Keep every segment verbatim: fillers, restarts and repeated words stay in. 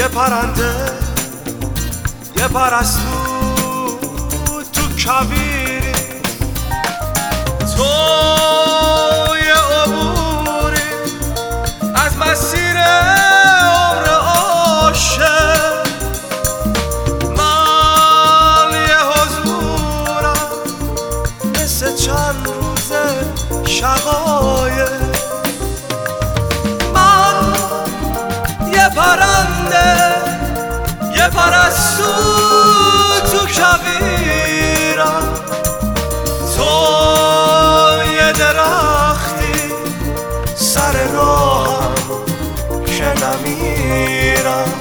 یه پرنده یه پرستو تو کویری، تو یه عبوری از مسیر عمر عاشق، من یه حضورم مثل چند روز شقایق، من یه پرنده یه پرستو تو کویرم، تو یه درختی سر راهم که نمیرم.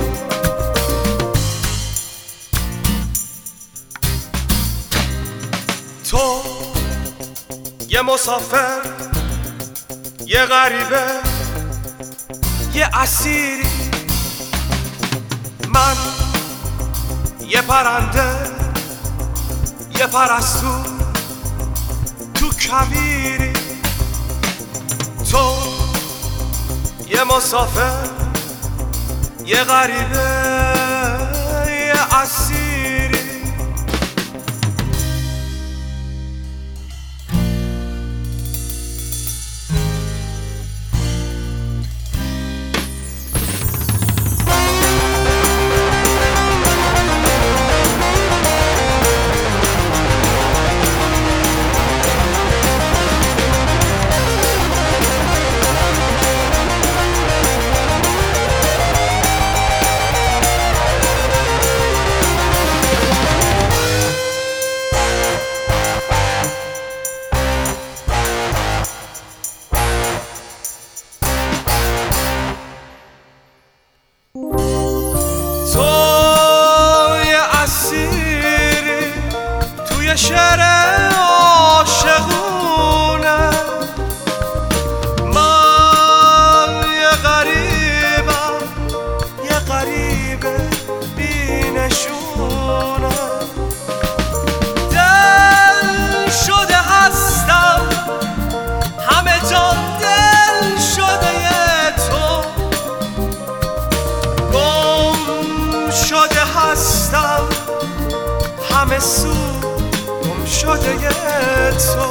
تو یه مسافر یه غریبه یه اسیری، من یه پرنده یه پرستو تو کویری، تو یه مسافر یه غریبه یه اسیری. تو یه اسیری توی شهر عاشقونه، من یه غریبم یه غریبه بی نشونه، دل شده هستم همه جا دل شده تو، شده هستم همه سو گم شده تو.